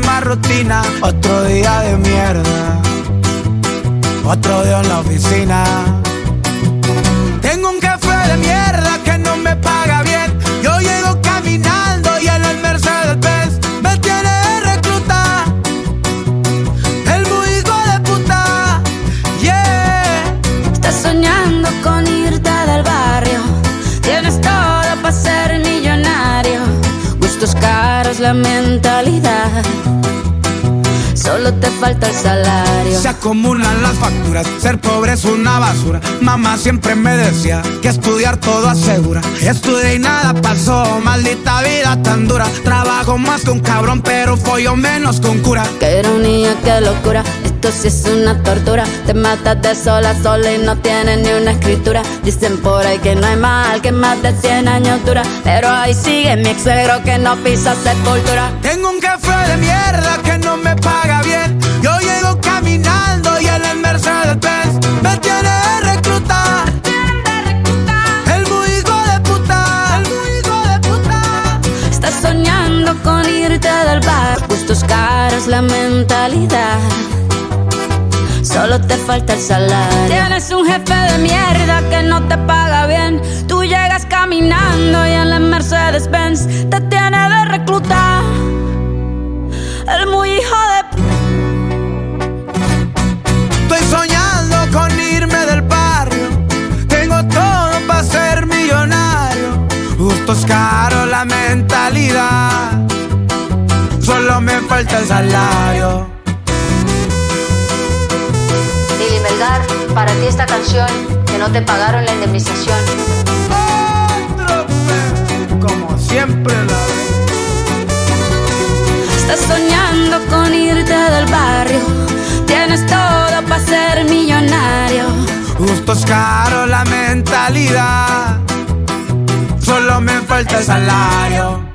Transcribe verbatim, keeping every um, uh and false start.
misma rutina. Otro día de mierda, otro día en la oficina. Tengo un jefe de mierda que no me paga bien. Yo llego caminando y en el Mercedes-Benz me tiene de recluta. El muy hijo de puta, yeah. Estás soñando con irte del barrio. Tienes todo para ser millonario. Gustos caros, la mentalidad. Solo te falta el salario. Se acumulan las facturas, ser pobre es una basura. Mamá siempre me decía que estudiar todo asegura. Estudié y nada pasó, maldita vida tan dura. Trabajo más que un cabrón, pero follo menos que un cura. Qué ironía, qué locura, esto sí es una tortura. Te matas de sola a sola y no tienes ni una escritura. Dicen por ahí que no hay mal que más de cien años dura, pero ahí sigue mi ex suegro que no pisa sepultura. Tengo un jefe de mierda que no me paga bien. Yo llego caminando y en el Mercedes-Benz me tiene de recluta. El muy hijo de puta, el muy hijo de puta. Estás soñando con irte del bar. Gustos caros, la mentalidad. Solo te falta el salario. Tienes un jefe de mierda que no te paga bien. Tú llegas caminando y en el Mercedes-Benz te tiene de recluta. El muy hijo de p... Estoy soñando con irme del barrio. Tengo todo para ser millonario. Gustos caros, la mentalidad. Solo me falta el salario. Lili Melgar, para ti esta canción, que no te pagaron la indemnización. Otro pe, como siempre la vez. Estás soñando con irte del barrio. Tienes todo para ser millonario. Gustos caros, la mentalidad. Solo me falta el salario.